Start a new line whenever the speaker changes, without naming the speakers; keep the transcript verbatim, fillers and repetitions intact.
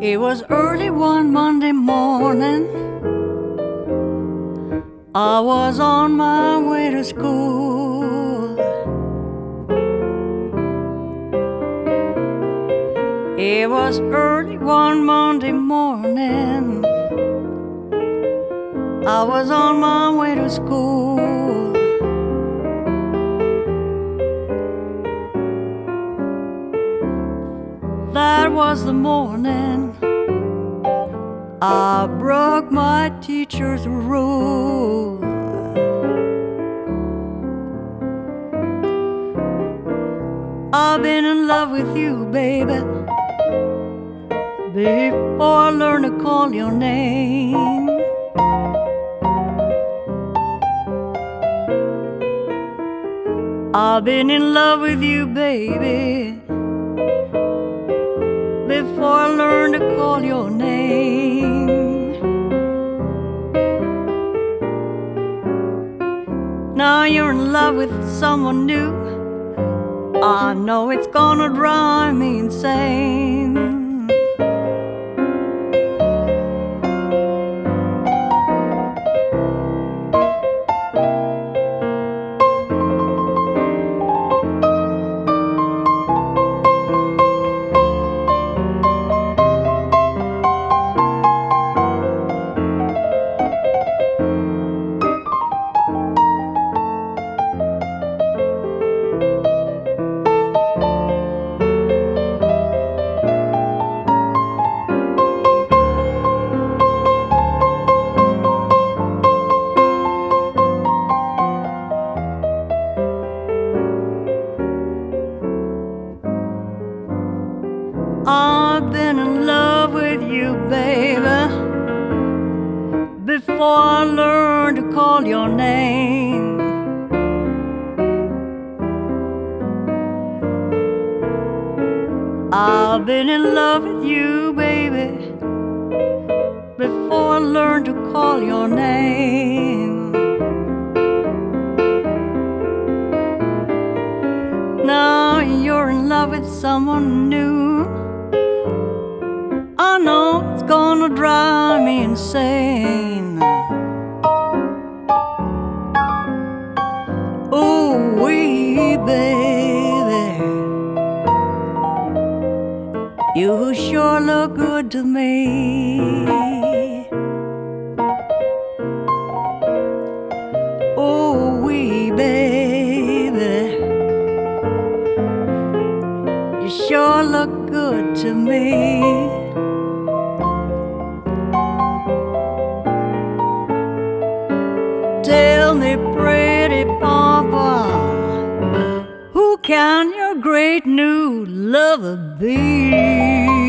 It was early one Monday morning. I was on my way to school. It was early one Monday morning. I was on my way to school. That was the morning I broke my teacher's rule. I've been in love with you, baby, before I learned to call your name. I've been in love with you, baby, before I learned to call your name. Now you're in love with someone new. I know it's gonna drive me insane. I've been in love with you, baby, before I learned to call your name. I've been in love with you, baby, before I learned to call your name. Now you're in love with someone new. I know it's gonna drive me insane. Ooh, wee baby, you sure look good to me. Ooh, wee baby, you sure look good to me. Tell me, pretty papa, who can your great new lover be?